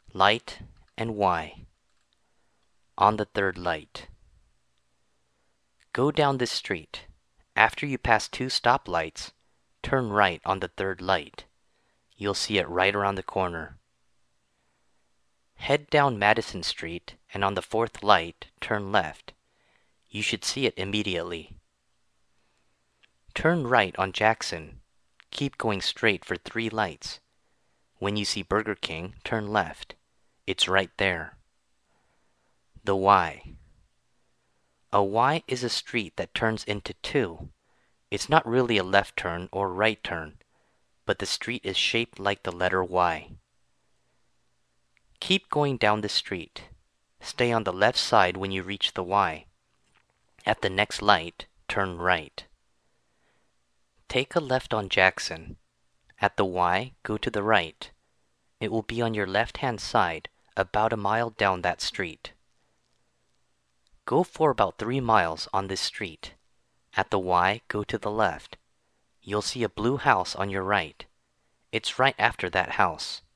Light and Y. On the third light. Go down this street. After you pass 2 stoplights, turn right on the third light. You'll see it right around the corner. Head down Madison Street and on the 4th light, turn left. You should see it immediately. Turn right on Jackson. Keep going straight for 3 lights. When you see Burger King, turn left. It's right there. The Y. A Y is a street that turns into 2. It's not really a left turn or right turn, but the street is shaped like the letter Y. Keep going down the street. Stay on the left side when you reach the Y. At the next light, turn right. Take a left on Jackson. At the Y, go to the right. It will be on your left-hand side, about a mile down that street. Go for about 3 miles on this street. At the Y, go to the left. You'll see a blue house on your right. It's right after that house.